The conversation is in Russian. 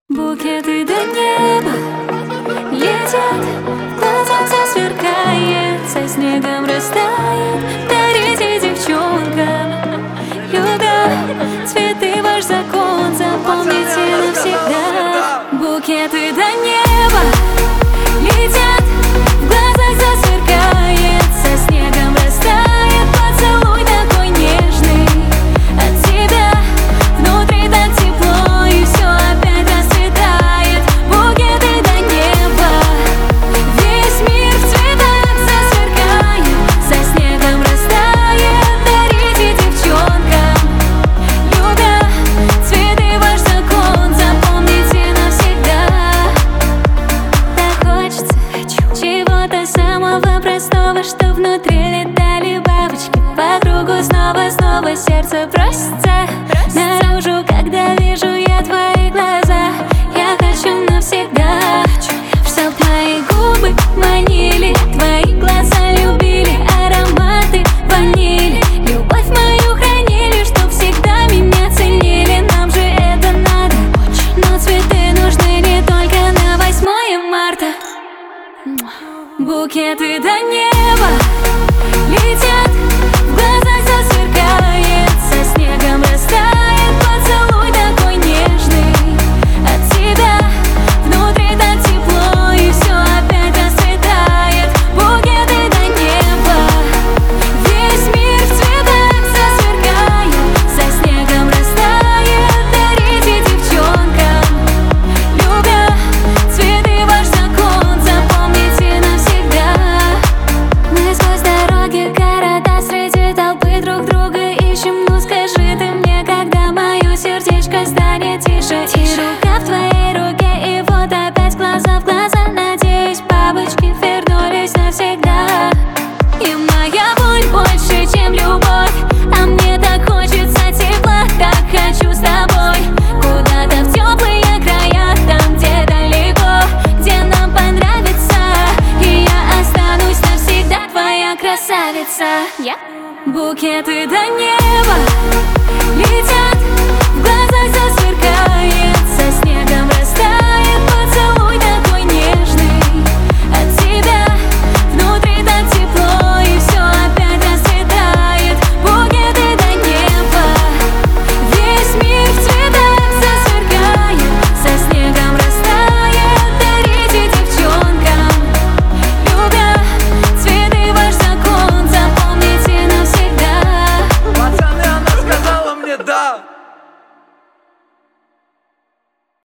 Букеты до неба летят, в глазах засверкает, со снегом растает. Дарите девчонкам, любя, цветы ваш закон, запомните навсегда. Букеты до неба летят, в глазах засверкает, со снегом растает. Поцелуй такой нежный от тебя, внутри так тепло, и все опять расцветает. Букеты до неба, весь мир в цветах засверкает, со снегом растает. Дарите девчонкам, любя, цветы ваш закон, запомните навсегда. Так хочется чего-то самого простого, что внутри летали бабочки по кругу, снова сердце просится наружу, когда вижу я твои глаза. Я хочу навсегда, чтоб твои губы манили, твои глаза любили, ароматы ванили, любовь мою хранили, чтоб всегда меня ценили. Нам же это надо, но цветы нужны не только на 8 марта. Букеты до неба летят, в глазах засверкает, со снегом растает. Поцелуй такой нежный от тебя, внутри так тепло, и все опять расцветает. Букеты до неба, весь мир в цветах засверкает, со снегом растает. Дарите девчонкам, любя, цветы ваш закон, запомните навсегда. Мы сквозь дороги, города, среди толпы друг друга ищем. Ну скажи ты мне, когда мое сердечко станет тише. И рука в твоей руке, и вот опять глаза